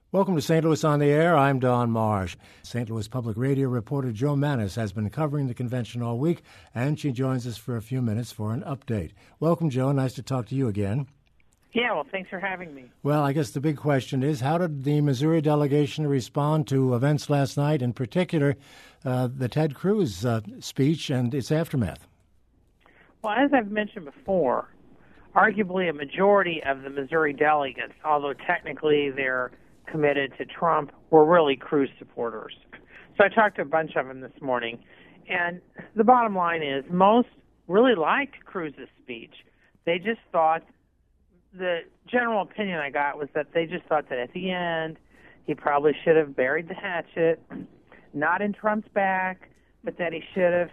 Welcome to St. Louis on the Air. I'm Don Marsh. St. Louis Public Radio reporter Jo Mannies has been covering the convention all week, and she joins us for a few minutes for an update. Welcome, Jo. Nice to talk to you again. Yeah, well, thanks for having me. Well, I guess the big question is, how did the Missouri delegation respond to events last night, in particular the Ted Cruz speech and its aftermath? Well, as I've mentioned before, arguably a majority of the Missouri delegates, although technically they're committed to Trump, were really Cruz supporters. So I talked to a bunch of them this morning, and the bottom line is most really liked Cruz's speech. They just thought, the general opinion I got was that they just thought that at the end he probably should have buried the hatchet, not in Trump's back, but that he should have,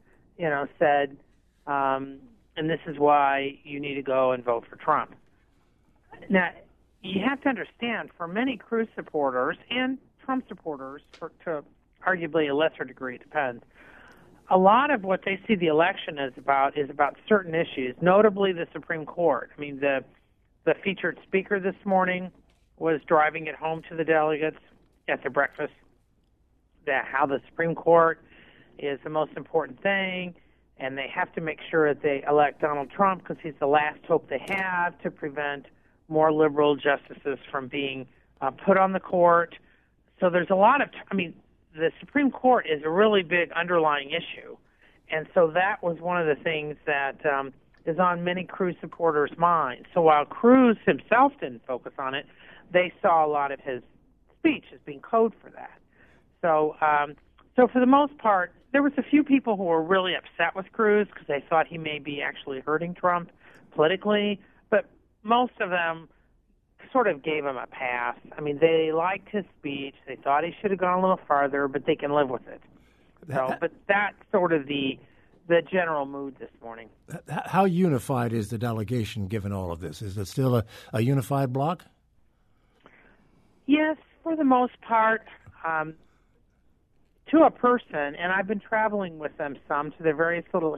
said, and this is why you need to go and vote for Trump. Now, you have to understand, for many Cruz supporters and Trump supporters, to arguably a lesser degree, it depends, a lot of what they see the election is about certain issues, notably the Supreme Court. I mean, the featured speaker this morning was driving it home to the delegates at the breakfast that how the Supreme Court is the most important thing, and they have to make sure that they elect Donald Trump because he's the last hope they have to prevent more liberal justices from being put on the court. So there's a lot of, the Supreme Court is a really big underlying issue. And so that was one of the things that is on many Cruz supporters' minds. So while Cruz himself didn't focus on it, they saw a lot of his speech as being code for that. So for the most part, there was a few people who were really upset with Cruz because they thought he may be actually hurting Trump politically, but most of them sort of gave him a pass. I mean, they liked his speech. They thought he should have gone a little farther, but they can live with it. So, but that's sort of the general mood this morning. How unified is the delegation given all of this? Is it still a unified bloc? Yes, for the most part, to a person, and I've been traveling with them some to their various little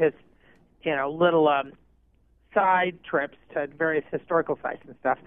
side trips to various historical sites and stuff.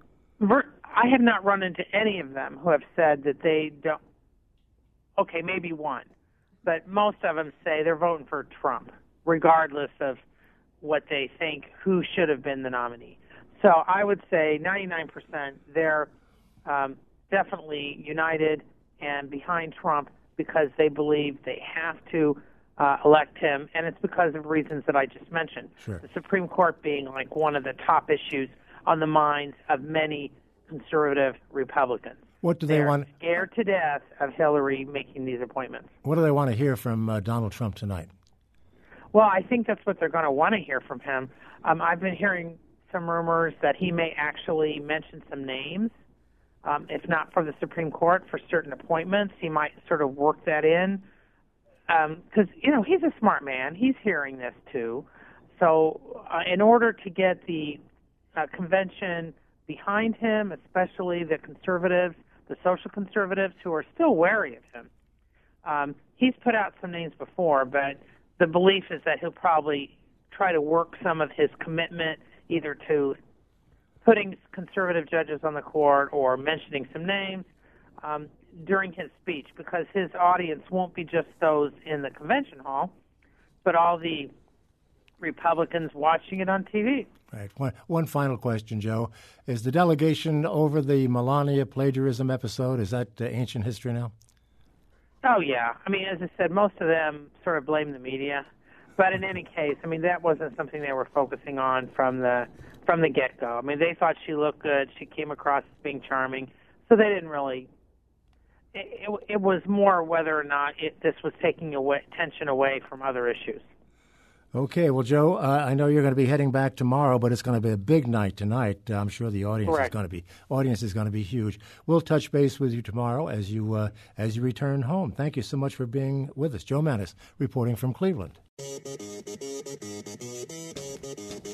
I have not run into any of them who have said that they don't. Okay, maybe one, but most of them say they're voting for Trump, regardless of what they think who should have been the nominee. So I would say 99% they're definitely united and behind Trump because they believe they have to elect him, and it's because of reasons that I just mentioned. Sure. The Supreme Court being like one of the top issues on the minds of many conservative Republicans. What do they want? Scared to death of Hillary making these appointments. What do they want to hear from Donald Trump tonight? Well, I think that's what they're going to want to hear from him. I've been hearing some rumors that he may actually mention some names. If not for the Supreme Court, for certain appointments, he might sort of work that in. Because, he's a smart man. He's hearing this, too. So in order to get the convention behind him, especially the conservatives, the social conservatives who are still wary of him, he's put out some names before, but the belief is that he'll probably try to work some of his commitment either to putting conservative judges on the court or mentioning some names during his speech, because his audience won't be just those in the convention hall, but all the Republicans watching it on TV. Right. One final question, Jo. Is the delegation over the Melania plagiarism episode? Is that ancient history now? Oh, yeah. As I said, most of them sort of blame the media. But in any case, that wasn't something they were focusing on from the get-go. They thought she looked good. She came across as being charming. So they didn't really... It was more whether or not this was taking attention away from other issues. Okay, well, Jo, I know you're going to be heading back tomorrow, but it's going to be a big night tonight. I'm sure the audience is going to be huge. We'll touch base with you tomorrow as you return home. Thank you so much for being with us. Jo Mannies reporting from Cleveland.